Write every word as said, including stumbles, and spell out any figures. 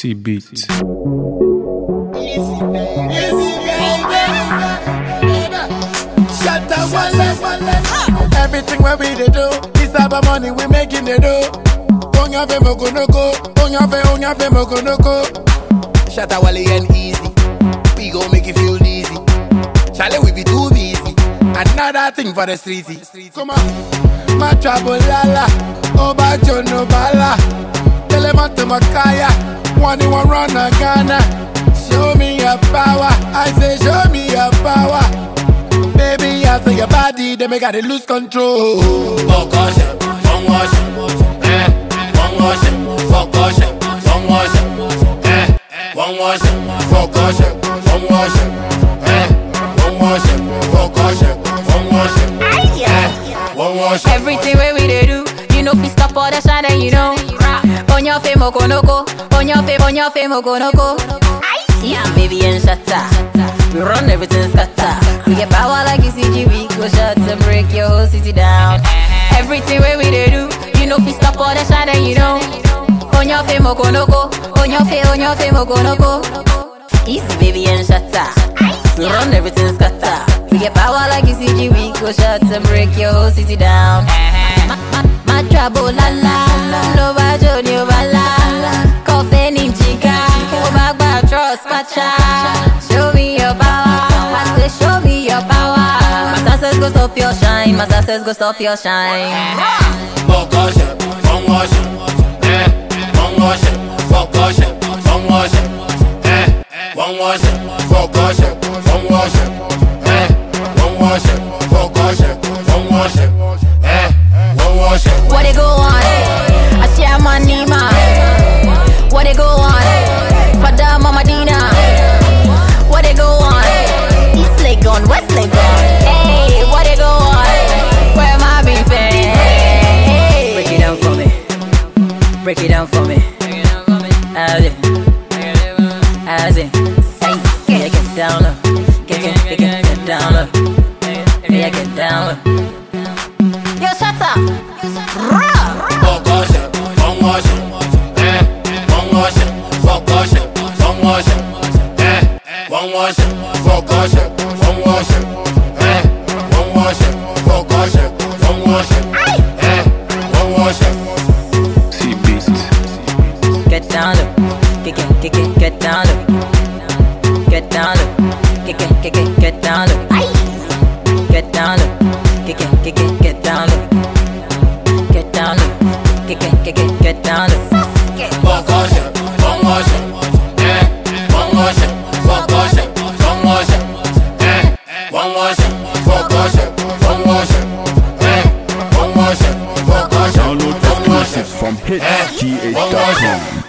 C beat. Easy, baby. Easy, baby. Shut up, one leg, one leg. Everything where we dey do, this type of money we making they do. Onya fe moko no go, onya fe, onya fe moko no go. Shut up, Wally and Easy. We gon' make you feel easy. Charlie, we be too busy. Another thing for the streety. Come on, my trouble lala, Oba Jono Bala. Tell him to Makaya, one you want run a Ghana. Show me your power, I say show me your power. Baby, I say your body, they make it lose control. Focus it, don't wash it, eh? Don't wash it, focus it, don't wash it, eh? Don't wash it, focus it, don't wash it, eh? Don't wash it, focus it, don't wash it, eh? Don't wash it. Everything where we dey do, you know fi stop all the shine and you know. On your fame, moko noko. On your fame, on your fame, moko noko. Yeah, baby and shatta. We run everything scatter. We get power like E C G, we go shots and break your whole city down. Everything where we dey do, you know fi stop all the shine and you know. On your fame, moko noko. On your fame, on your fame, moko noko. Easy, baby and shatta. We run everything scatter. We get power like E C G, we go shots and break your whole city down. Ma, ma, ma trouble la la. No bajo ni obala. Coffee ninjiga. Obagba trust pacha. Show me your power. I say show me your power. My success go stop your shine. My success go stop your shine. Focus it, don't wash it, eh? Don't wash it, focus it, don't wash it, eh? Don't wash it, focus it, don't wash it, eh? Don't wash it, focus it, don't wash it, eh? Don't wash it. What they go on? I share money, man. What they go on? Pada Mama Dina. What they go on? East Legon, West Legon. Hey, what they go on? Where am I being fed? Hey, break it down for me. Break it down for me. As it, as it. Yeah, get down low. Get, get, get, get, get down low. Yeah, get down low. Yo, shut up. Focus it, don't wash it, eh? Don't wash it, focus it, don't wash it, eh? Don't wash it, focus it, don't wash it, eh? Don't wash it, focus it, don't wash it, eh? Don't wash it. C beat. Get down low. Get, get, get, get, get down low. Get down low. Get, get, get, get, get down low. Get down low. Get, get, get, get, get down low. Get down low. Get, get, get, get, get down low. Focus it, don't wash it, eh? Don't wash it, focus it, don't wash it, eh? Don't wash it, focus it, don't wash it, eh? Don't wash it, focus it, Download don't wash it, exclusive from eh? hits G H dot com.